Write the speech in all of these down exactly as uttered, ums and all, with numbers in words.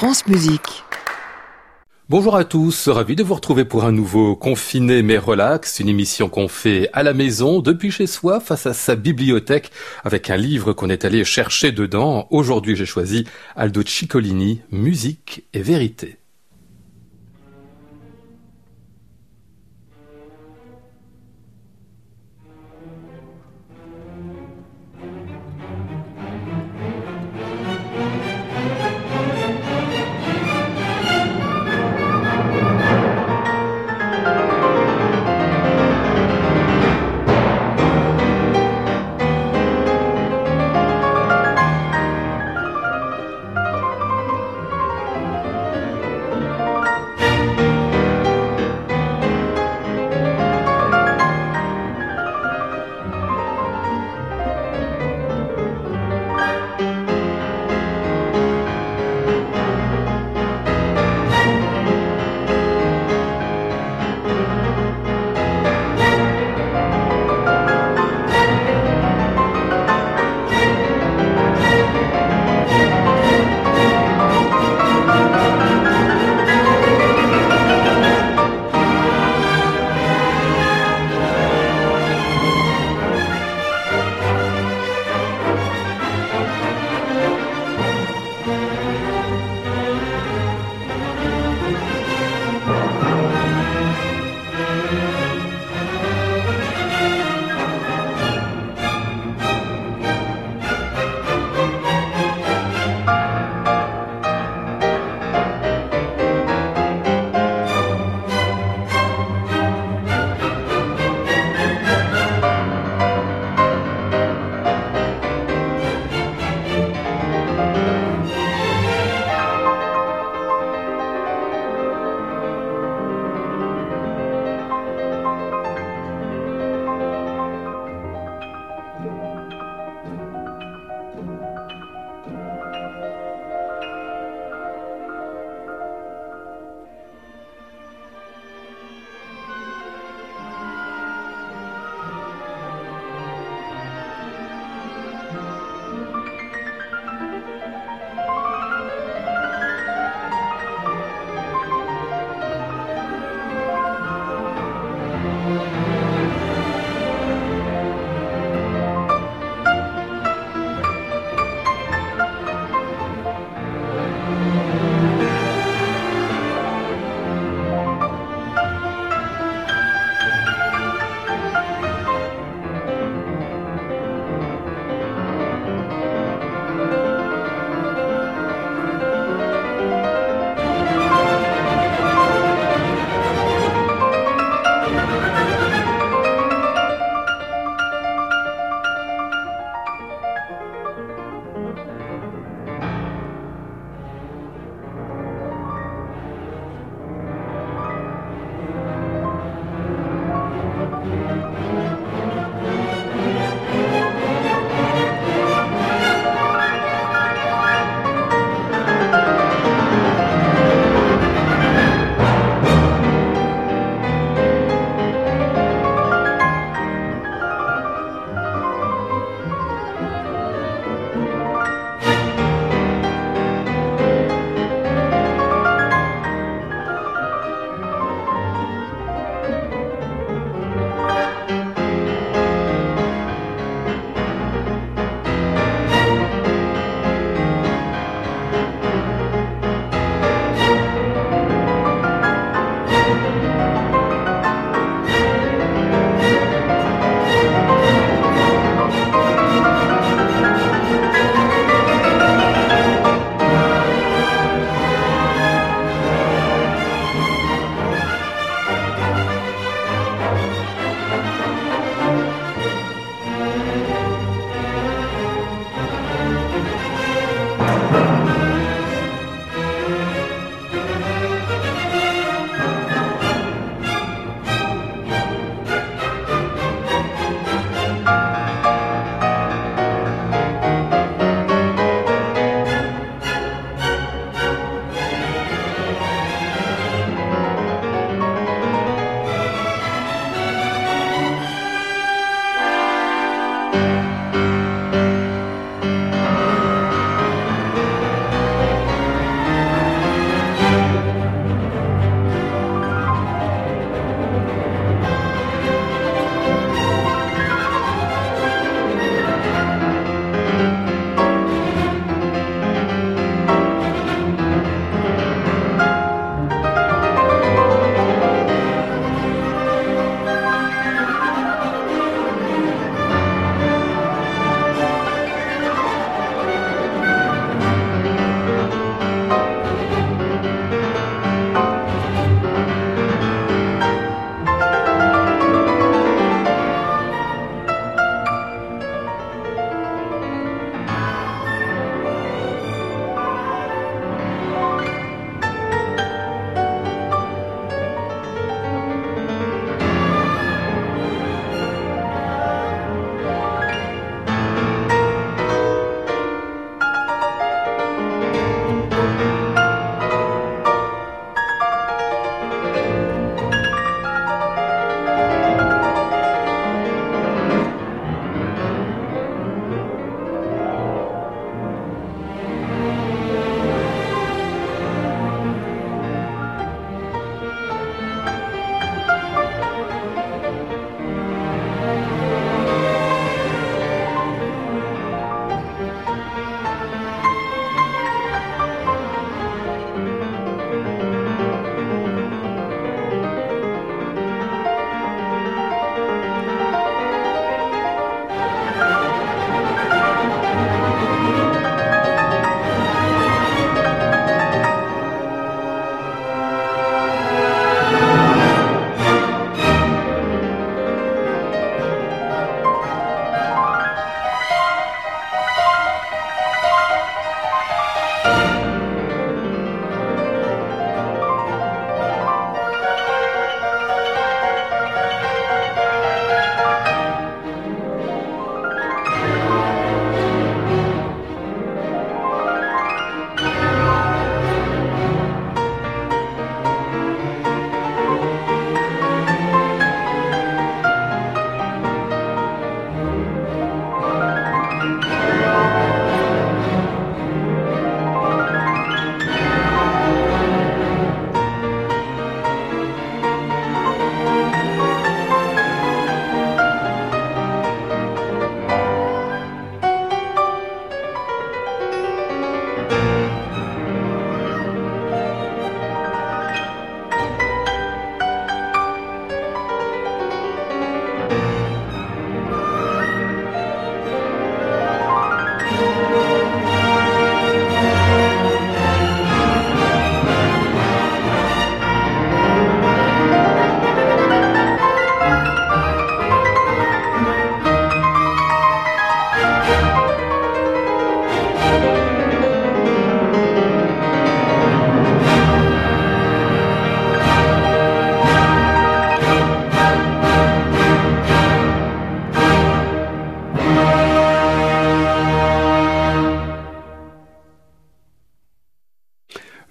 France Musique. Bonjour à tous, ravi de vous retrouver pour un nouveau Confiné mais relax, une émission qu'on fait à la maison, depuis chez soi, face à sa bibliothèque, avec un livre qu'on est allé chercher dedans. Aujourd'hui, j'ai choisi Aldo Ciccolini, Musique et vérité.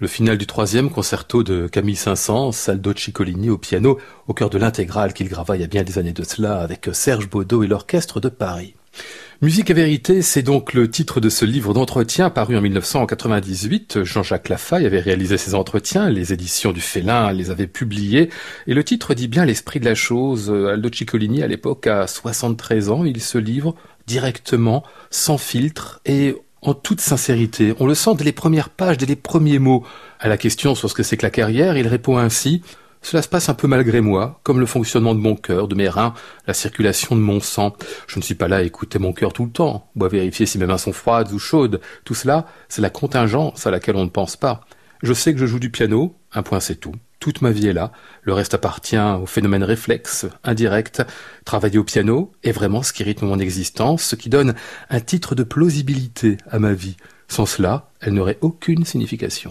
Le final du troisième concerto de Camille Saint-Saëns, Aldo Ciccolini au piano, au cœur de l'intégrale qu'il grava il y a bien des années de cela avec Serge Baudot et l'Orchestre de Paris. Musique et vérité, c'est donc le titre de ce livre d'entretien paru en mille neuf cent quatre-vingt-dix-huit. Jean-Jacques Lafaille avait réalisé ces entretiens, les éditions du Félin les avaient publiés, et le titre dit bien l'esprit de la chose. Aldo Ciccolini, à l'époque, a soixante-treize ans, il se livre directement, sans filtre, et en toute sincérité. On le sent dès les premières pages, dès les premiers mots. À la question sur ce que c'est que la carrière, il répond ainsi: cela se passe un peu malgré moi, comme le fonctionnement de mon cœur, de mes reins, la circulation de mon sang. Je ne suis pas là à écouter mon cœur tout le temps, ou à vérifier si mes mains sont froides ou chaudes. Tout cela, c'est la contingence à laquelle on ne pense pas. Je sais que je joue du piano, un point c'est tout. Toute ma vie est là, le reste appartient au phénomène réflexe, indirect. Travailler au piano est vraiment ce qui rythme mon existence, ce qui donne un titre de plausibilité à ma vie. Sans cela, elle n'aurait aucune signification.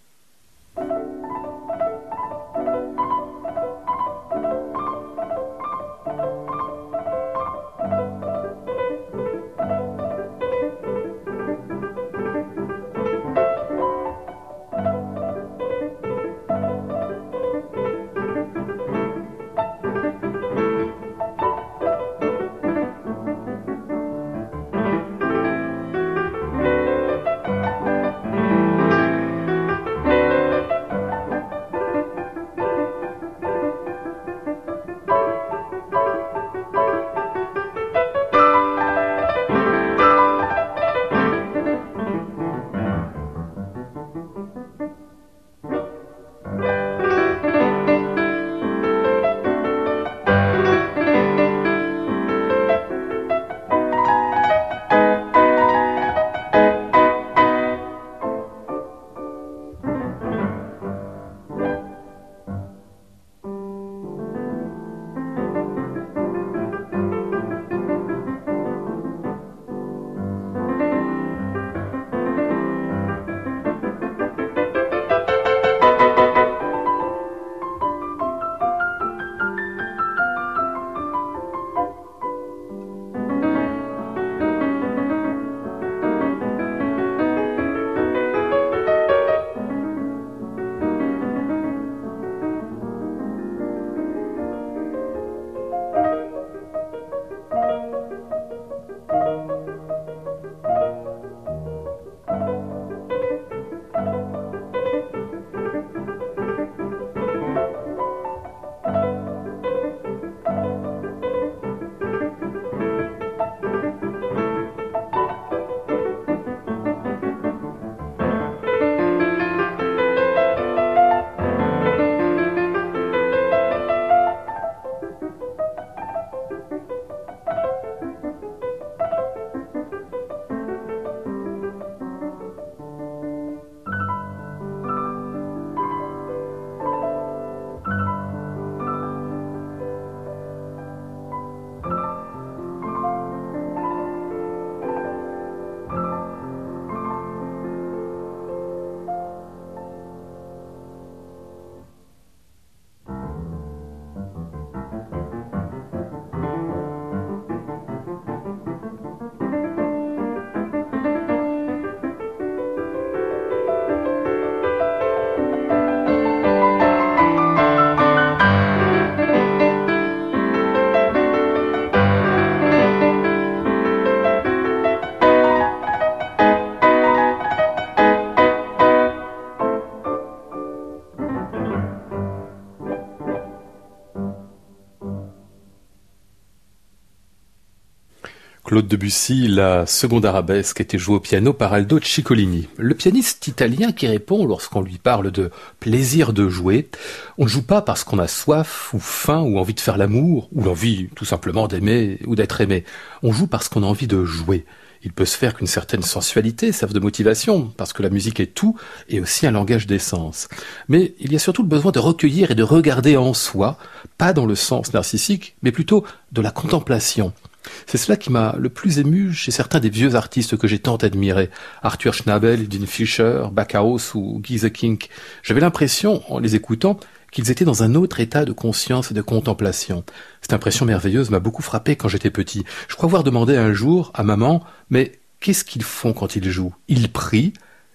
Claude Debussy, la seconde arabesque était jouée au piano par Aldo Ciccolini. Le pianiste italien qui répond lorsqu'on lui parle de plaisir de jouer: on ne joue pas parce qu'on a soif ou faim ou envie de faire l'amour ou l'envie tout simplement d'aimer ou d'être aimé. On joue parce qu'on a envie de jouer. Il peut se faire qu'une certaine sensualité serve de motivation, parce que la musique est tout et aussi un langage d'essence. Mais il y a surtout le besoin de recueillir et de regarder en soi, pas dans le sens narcissique, mais plutôt de la contemplation. C'est cela qui m'a le plus ému chez certains des vieux artistes que j'ai tant admirés, Arthur Schnabel, Dean Fisher, Backhouse ou Guy Kink. J'avais l'impression, en les écoutant, qu'ils étaient dans un autre état de conscience et de contemplation. Cette impression merveilleuse m'a beaucoup frappé quand j'étais petit. Je crois avoir demandé un jour à maman: mais qu'est-ce qu'ils font quand ils jouent? Ils prient,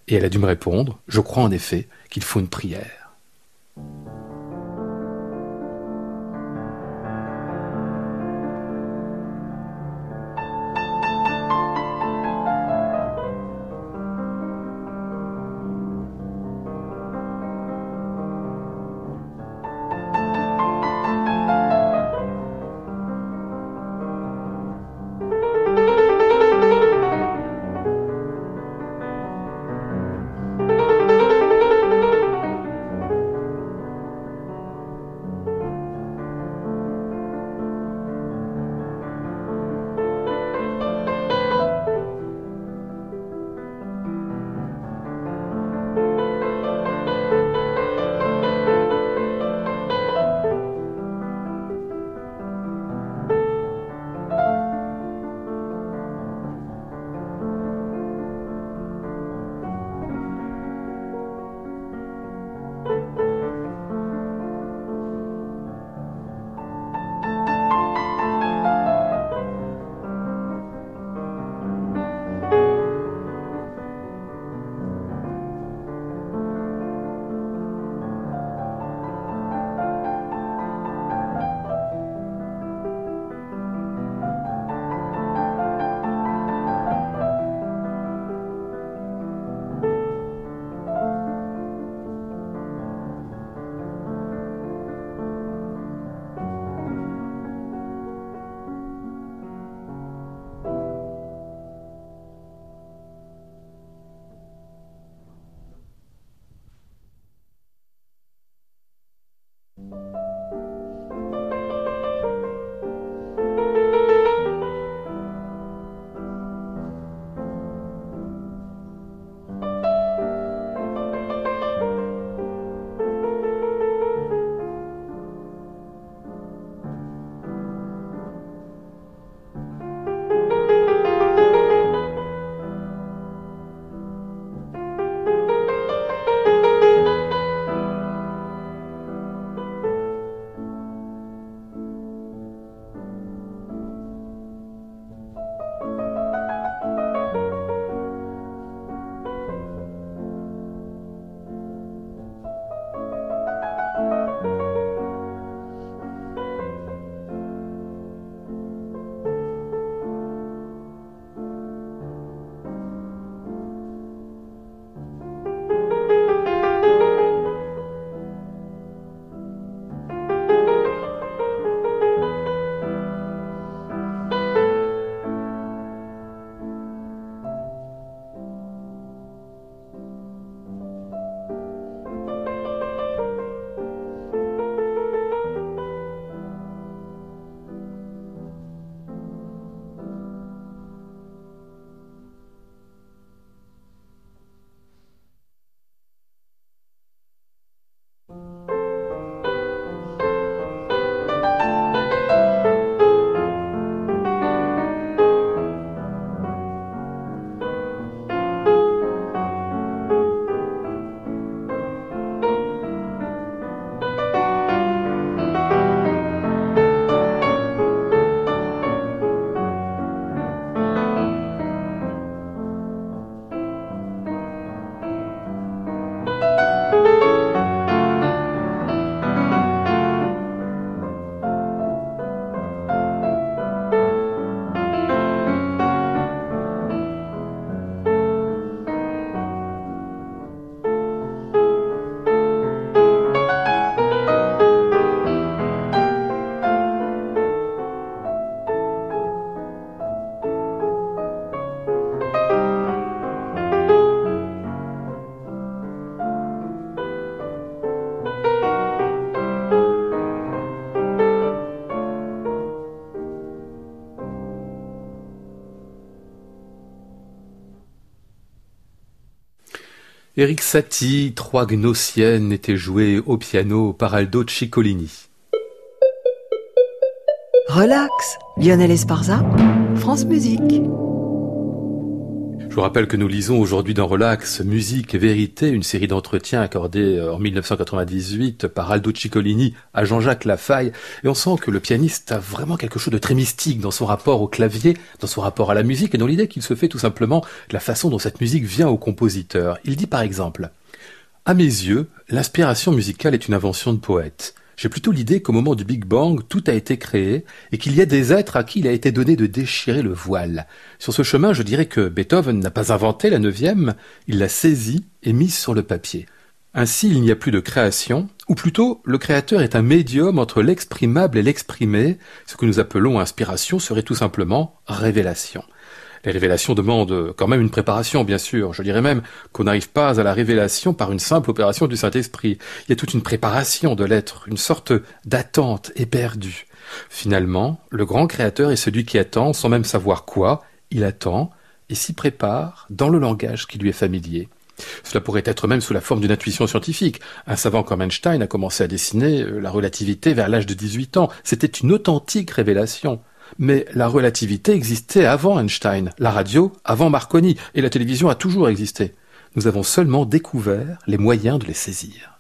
Et elle a dû me répondre, je crois en effet qu'il faut une prière. Erik Satie, Trois Gnossiennes étaient jouées au piano par Aldo Ciccolini. Relax, Lionel Esparza, France Musique. Je vous rappelle que nous lisons aujourd'hui dans Relax Musique et Vérité, une série d'entretiens accordés en mille neuf cent quatre-vingt-dix-huit par Aldo Ciccolini à Jean-Jacques Lafaille. Et on sent que le pianiste a vraiment quelque chose de très mystique dans son rapport au clavier, dans son rapport à la musique et dans l'idée qu'il se fait tout simplement de la façon dont cette musique vient au compositeur. Il dit par exemple « À mes yeux, l'inspiration musicale est une invention de poète. J'ai plutôt l'idée qu'au moment du Big Bang, tout a été créé et qu'il y a des êtres à qui il a été donné de déchirer le voile. Sur ce chemin, je dirais que Beethoven n'a pas inventé la neuvième, il l'a saisie et mise sur le papier. Ainsi, il n'y a plus de création, ou plutôt, le créateur est un médium entre l'exprimable et l'exprimé. Ce que nous appelons inspiration serait tout simplement révélation. Les révélations demandent quand même une préparation, bien sûr. Je dirais même qu'on n'arrive pas à la révélation par une simple opération du Saint-Esprit. Il y a toute une préparation de l'être, une sorte d'attente éperdue. Finalement, le grand créateur est celui qui attend sans même savoir quoi. Il attend et s'y prépare dans le langage qui lui est familier. Cela pourrait être même sous la forme d'une intuition scientifique. Un savant comme Einstein a commencé à dessiner la relativité vers l'âge de dix-huit ans. C'était une authentique révélation. Mais la relativité existait avant Einstein, la radio avant Marconi, et la télévision a toujours existé. Nous avons seulement découvert les moyens de les saisir.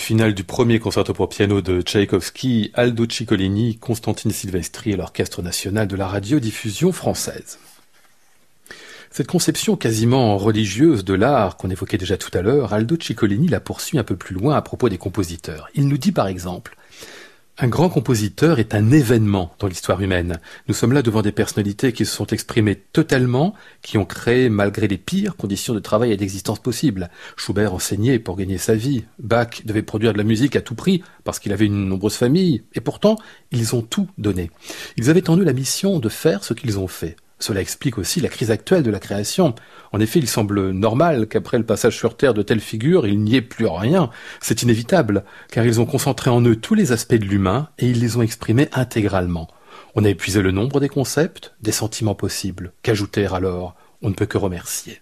finale du premier concerto pour piano de Tchaïkovski, Aldo Ciccolini, Constantine Silvestri et l'Orchestre national de la radiodiffusion française. Cette conception quasiment religieuse de l'art qu'on évoquait déjà tout à l'heure, Aldo Ciccolini la poursuit un peu plus loin à propos des compositeurs. Il nous dit par exemple: un grand compositeur est un événement dans l'histoire humaine. Nous sommes là devant des personnalités qui se sont exprimées totalement, qui ont créé malgré les pires conditions de travail et d'existence possibles. Schubert enseignait pour gagner sa vie. Bach devait produire de la musique à tout prix parce qu'il avait une nombreuse famille. Et pourtant, ils ont tout donné. Ils avaient en eux la mission de faire ce qu'ils ont fait. Cela explique aussi la crise actuelle de la création. En effet, il semble normal qu'après le passage sur Terre de telles figures, il n'y ait plus rien. C'est inévitable, car ils ont concentré en eux tous les aspects de l'humain et ils les ont exprimés intégralement. On a épuisé le nombre des concepts, des sentiments possibles. Qu'ajouter alors? On ne peut que remercier.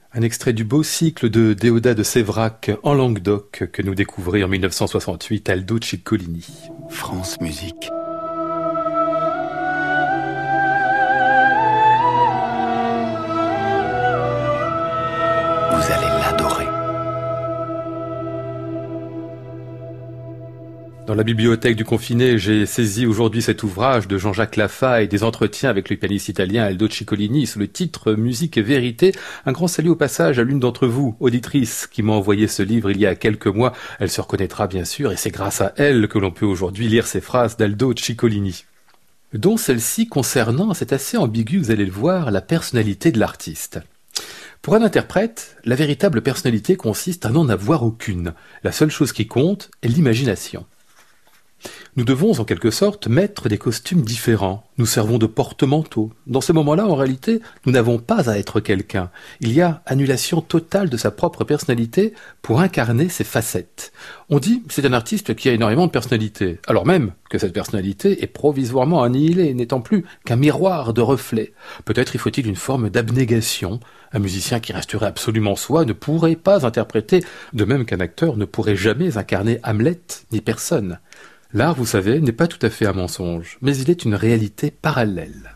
Un extrait du beau cycle de Déodat de Séverac en Languedoc que nous découvrit en mille neuf cent soixante-huit Aldo Ciccolini. France Musique. Vous allez l'adorer. Dans la bibliothèque du confiné, j'ai saisi aujourd'hui cet ouvrage de Jean-Jacques Lafaye, des entretiens avec le pianiste italien Aldo Ciccolini, sous le titre Musique et vérité. Un grand salut au passage à l'une d'entre vous, auditrice, qui m'a envoyé ce livre il y a quelques mois. Elle se reconnaîtra bien sûr, et c'est grâce à elle que l'on peut aujourd'hui lire ces phrases d'Aldo Ciccolini. Dont celle-ci concernant, c'est assez ambigu, vous allez le voir, la personnalité de l'artiste. Pour un interprète, la véritable personnalité consiste à n'en avoir aucune. La seule chose qui compte est l'imagination. Nous devons en quelque sorte mettre des costumes différents. Nous servons de porte-manteau. Dans ces moments-là, en réalité, nous n'avons pas à être quelqu'un. Il y a annulation totale de sa propre personnalité pour incarner ses facettes. On dit c'est un artiste qui a énormément de personnalité, alors même que cette personnalité est provisoirement annihilée, n'étant plus qu'un miroir de reflets. Peut-être y faut-il une forme d'abnégation. Un musicien qui resterait absolument soi ne pourrait pas interpréter, de même qu'un acteur ne pourrait jamais incarner Hamlet ni personne. L'art, vous savez, n'est pas tout à fait un mensonge, mais il est une réalité parallèle.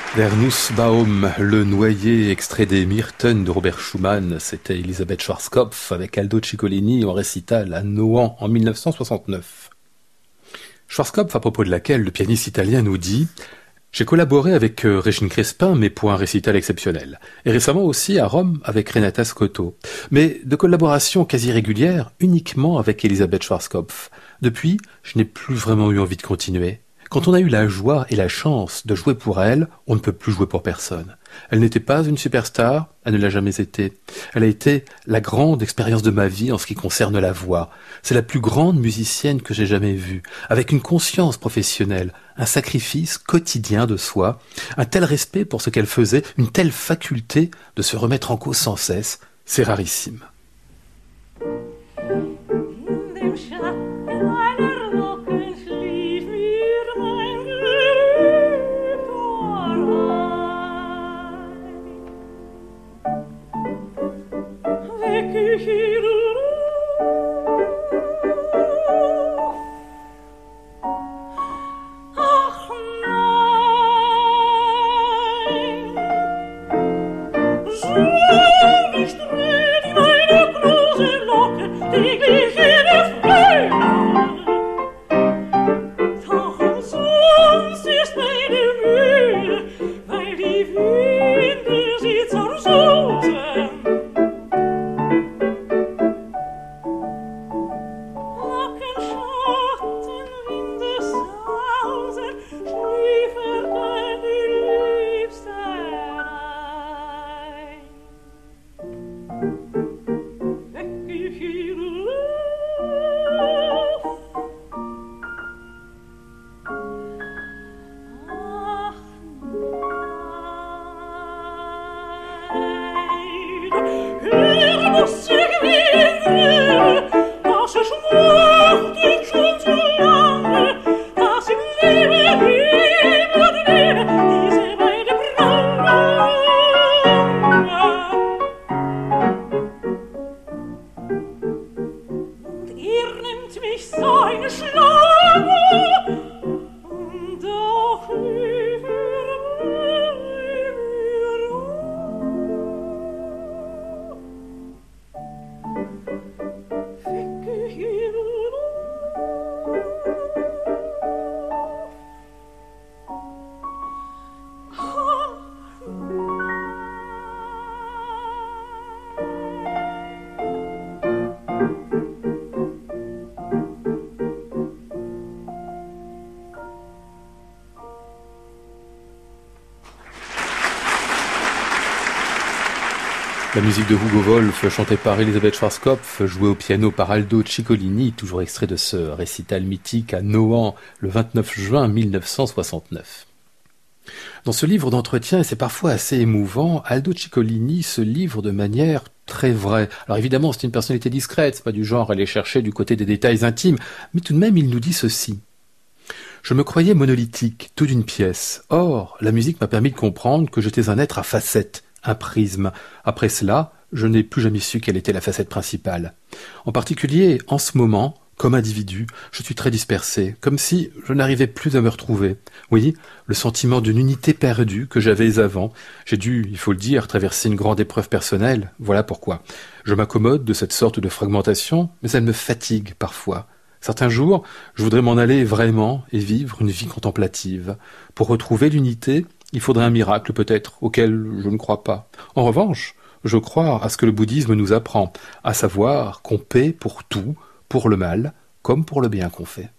Der Nussbaum, le noyer, extrait des Myrten de Robert Schumann, c'était Elisabeth Schwarzkopf avec Aldo Ciccolini en récital à Nohant en mille neuf cent soixante-neuf. Schwarzkopf, à propos de laquelle le pianiste italien nous dit « J'ai collaboré avec euh, Régine Crespin, mais pour un récital exceptionnel. Et récemment aussi à Rome avec Renata Scotto. Mais de collaboration quasi régulière uniquement avec Elisabeth Schwarzkopf. Depuis, je n'ai plus vraiment eu envie de continuer. Quand on a eu la joie et la chance de jouer pour elle, on ne peut plus jouer pour personne. Elle n'était pas une superstar, elle ne l'a jamais été. Elle a été la grande expérience de ma vie en ce qui concerne la voix. C'est la plus grande musicienne que j'ai jamais vue, avec une conscience professionnelle, un sacrifice quotidien de soi, un tel respect pour ce qu'elle faisait, une telle faculté de se remettre en cause sans cesse. C'est rarissime. La musique de Hugo Wolf, chantée par Elisabeth Schwarzkopf, jouée au piano par Aldo Ciccolini, toujours extrait de ce récital mythique à Nohant le vingt-neuf juin mille neuf cent soixante-neuf. Dans ce livre d'entretien, et c'est parfois assez émouvant, Aldo Ciccolini se livre de manière très vraie. Alors évidemment, c'est une personnalité discrète, c'est pas du genre à aller chercher du côté des détails intimes, mais tout de même, il nous dit ceci. Je me croyais monolithique, tout d'une pièce. Or, la musique m'a permis de comprendre que j'étais un être à facettes, un prisme. Après cela, je n'ai plus jamais su quelle était la facette principale. En particulier, en ce moment, comme individu, je suis très dispersé, comme si je n'arrivais plus à me retrouver. Oui, le sentiment d'une unité perdue que j'avais avant. J'ai dû, il faut le dire, traverser une grande épreuve personnelle. Voilà pourquoi. Je m'accommode de cette sorte de fragmentation, mais elle me fatigue parfois. Certains jours, je voudrais m'en aller vraiment et vivre une vie contemplative. Pour retrouver l'unité, il faudrait un miracle peut-être, auquel je ne crois pas. En revanche, je crois à ce que le bouddhisme nous apprend, à savoir qu'on paie pour tout, pour le mal, comme pour le bien qu'on fait.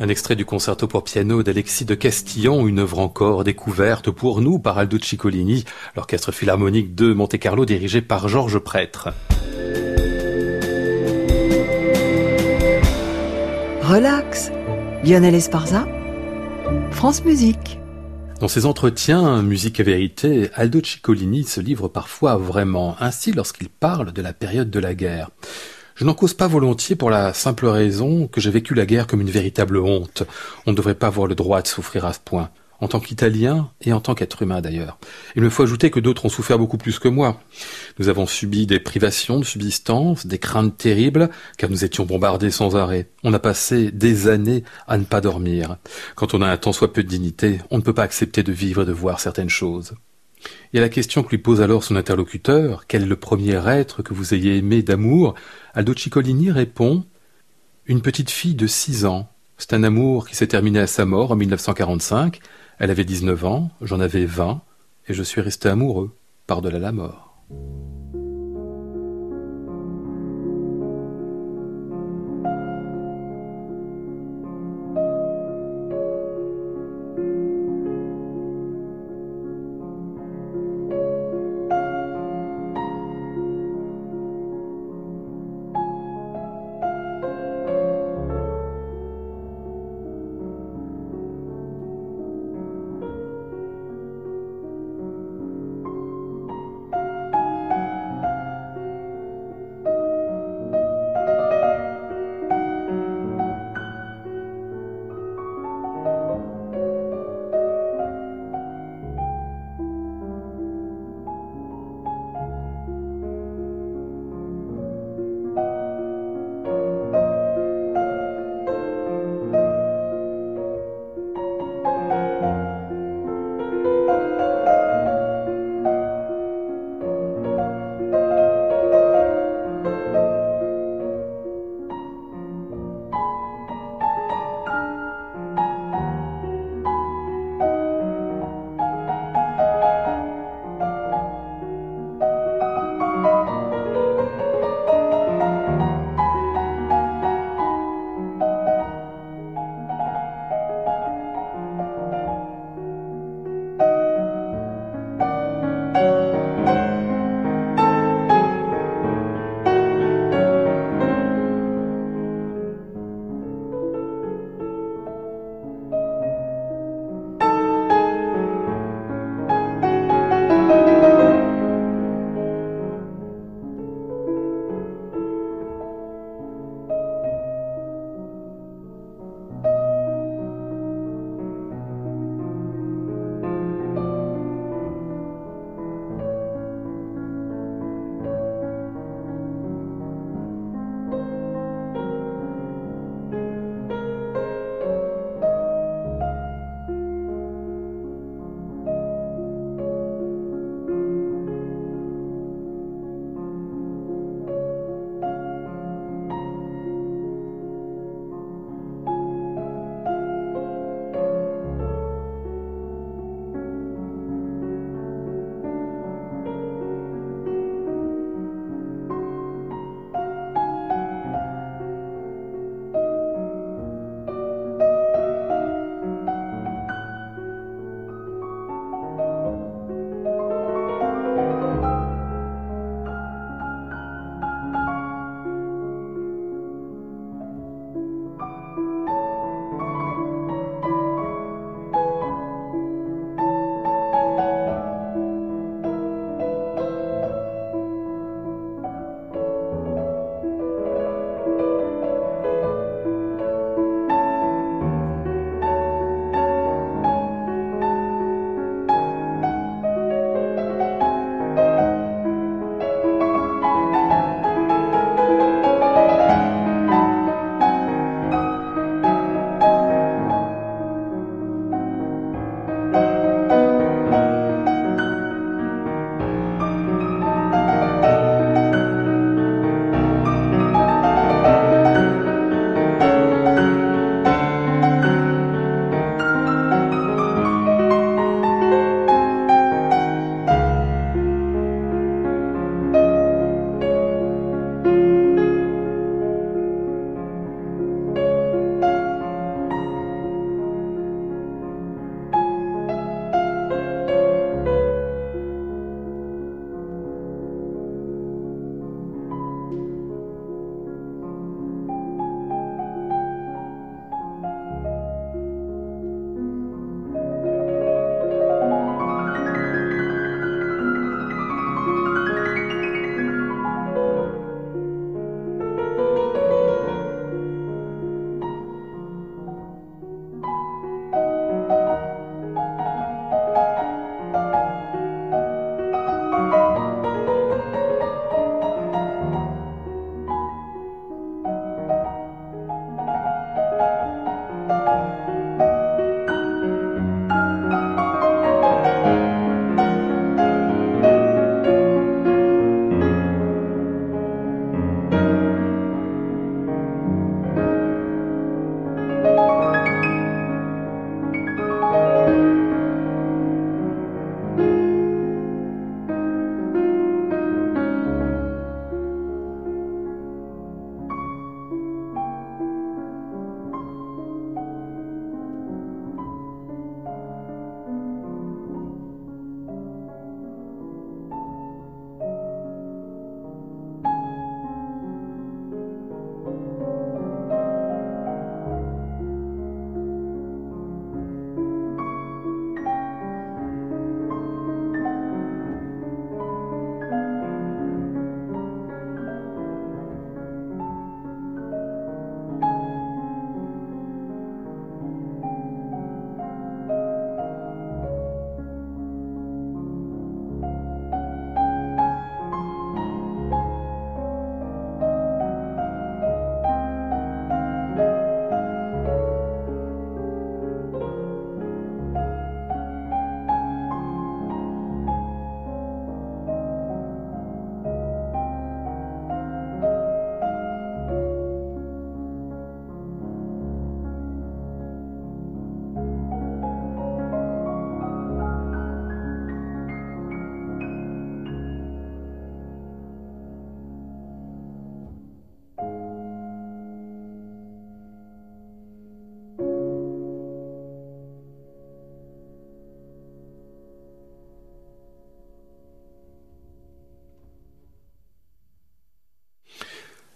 Un extrait du concerto pour piano d'Alexis de Castillon, une œuvre encore découverte pour nous par Aldo Ciccolini, l'orchestre philharmonique de Monte-Carlo dirigé par Georges Prêtre. Relax, Lionel Esparza, France Musique. Dans ses entretiens, Musique et Vérité, Aldo Ciccolini se livre parfois vraiment, ainsi lorsqu'il parle de la période de la guerre. Je n'en cause pas volontiers pour la simple raison que j'ai vécu la guerre comme une véritable honte. On ne devrait pas avoir le droit de souffrir à ce point, en tant qu'Italien et en tant qu'être humain d'ailleurs. Il me faut ajouter que d'autres ont souffert beaucoup plus que moi. Nous avons subi des privations de subsistance, des craintes terribles, car nous étions bombardés sans arrêt. On a passé des années à ne pas dormir. Quand on a un tant soit peu de dignité, on ne peut pas accepter de vivre et de voir certaines choses. Et à la question que lui pose alors son interlocuteur, quel est le premier être que vous ayez aimé d'amour, Aldo Ciccolini répond « Une petite fille de six ans. C'est un amour qui s'est terminé à sa mort en mille neuf cent quarante-cinq. Elle avait dix-neuf ans, j'en avais vingt, et je suis resté amoureux, par-delà la mort. »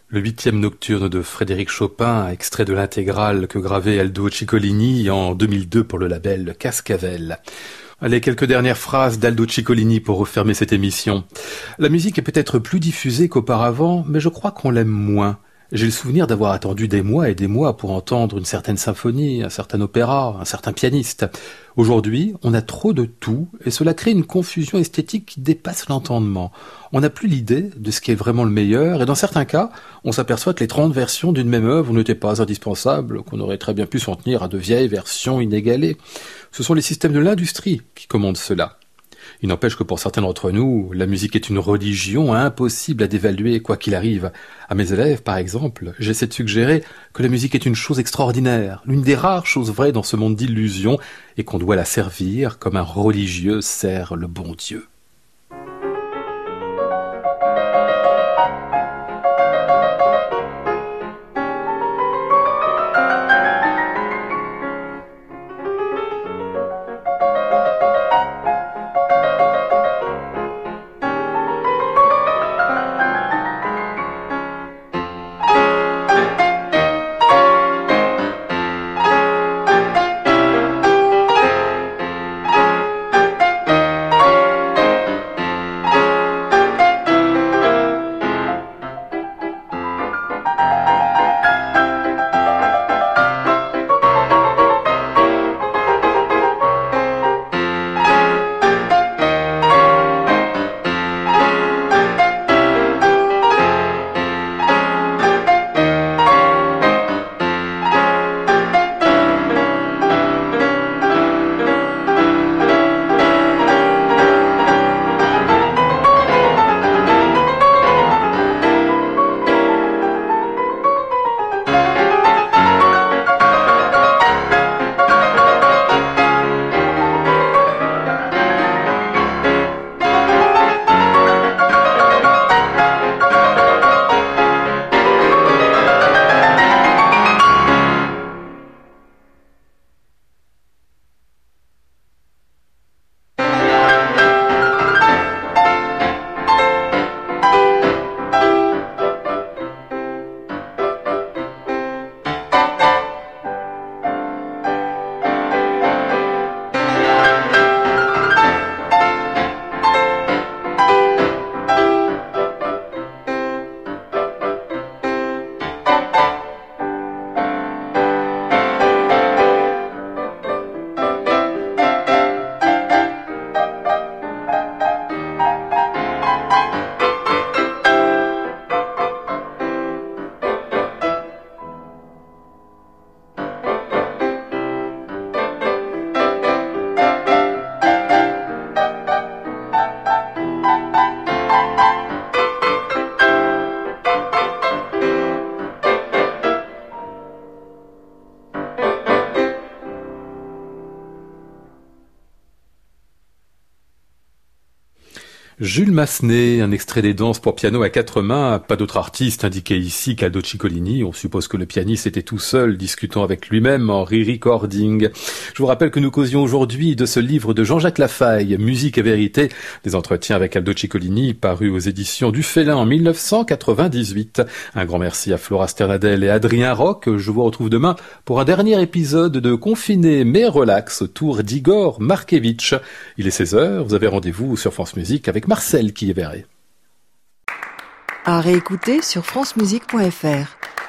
Le huitième nocturne de Frédéric Chopin, extrait de l'intégrale que gravait Aldo Ciccolini en deux mille deux pour le label Cascavel. Allez, quelques dernières phrases d'Aldo Ciccolini pour refermer cette émission. La musique est peut-être plus diffusée qu'auparavant, mais je crois qu'on l'aime moins. J'ai le souvenir d'avoir attendu des mois et des mois pour entendre une certaine symphonie, un certain opéra, un certain pianiste. Aujourd'hui, on a trop de tout et cela crée une confusion esthétique qui dépasse l'entendement. On n'a plus l'idée de ce qui est vraiment le meilleur et dans certains cas, on s'aperçoit que les trente versions d'une même œuvre n'étaient pas indispensables, qu'on aurait très bien pu s'en tenir à de vieilles versions inégalées. Ce sont les systèmes de l'industrie qui commandent cela. Il n'empêche que pour certains d'entre nous, la musique est une religion impossible à dévaluer quoi qu'il arrive. À mes élèves, par exemple, j'essaie de suggérer que la musique est une chose extraordinaire, l'une des rares choses vraies dans ce monde d'illusions, et qu'on doit la servir comme un religieux sert le bon Dieu. Jules Massenet, un extrait des danses pour piano à quatre mains, pas d'autre artiste indiqué ici qu'Aldo Ciccolini. On suppose que le pianiste était tout seul, discutant avec lui-même en re-recording. Je vous rappelle que nous causions aujourd'hui de ce livre de Jean-Jacques Lafaille, Musique et vérité, des entretiens avec Aldo Ciccolini, paru aux éditions du Félin en mille neuf cent quatre-vingt-dix-huit. Un grand merci à Flora Sternadel et Adrien Roch. Je vous retrouve demain pour un dernier épisode de Confiné mais relax autour d'Igor Markevitch. Il est seize heures, vous avez rendez-vous sur France Musique avec Marcel qui est verré. À réécouter sur francemusique point f r.